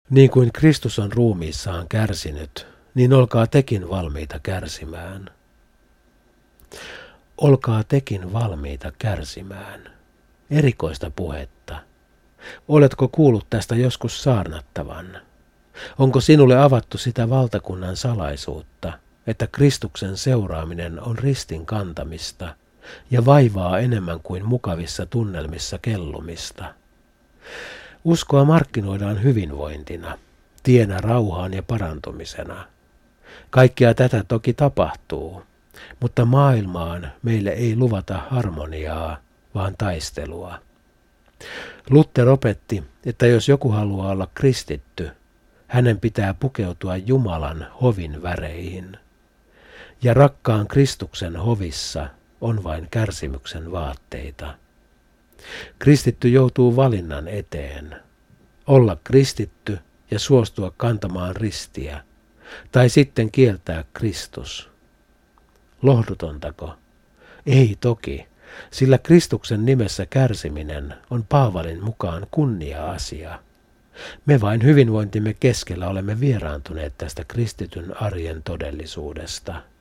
Niin kuin Kristus on ruumiissaan kärsinyt, niin olkaa tekin valmiita kärsimään. Olkaa tekin valmiita kärsimään. Erikoista puhetta. Oletko kuullut tästä joskus saarnattavan? Onko sinulle avattu sitä valtakunnan salaisuutta, että Kristuksen seuraaminen on ristin kantamista ja vaivaa enemmän kuin mukavissa tunnelmissa kellumista? Uskoa markkinoidaan hyvinvointina, tienä rauhaan ja parantumisena. Kaikkea tätä toki tapahtuu, mutta maailmaan meille ei luvata harmoniaa, vaan taistelua. Luther opetti, että jos joku haluaa olla kristitty, hänen pitää pukeutua Jumalan hovin väreihin. Ja rakkaan Kristuksen hovissa on vain kärsimyksen vaatteita. Kristitty joutuu valinnan eteen. Olla kristitty ja suostua kantamaan ristiä, tai sitten kieltää Kristus. Lohdutontako? Ei toki, sillä Kristuksen nimessä kärsiminen on Paavalin mukaan kunnia-asia. Me vain hyvinvointimme keskellä olemme vieraantuneet tästä kristityn arjen todellisuudesta.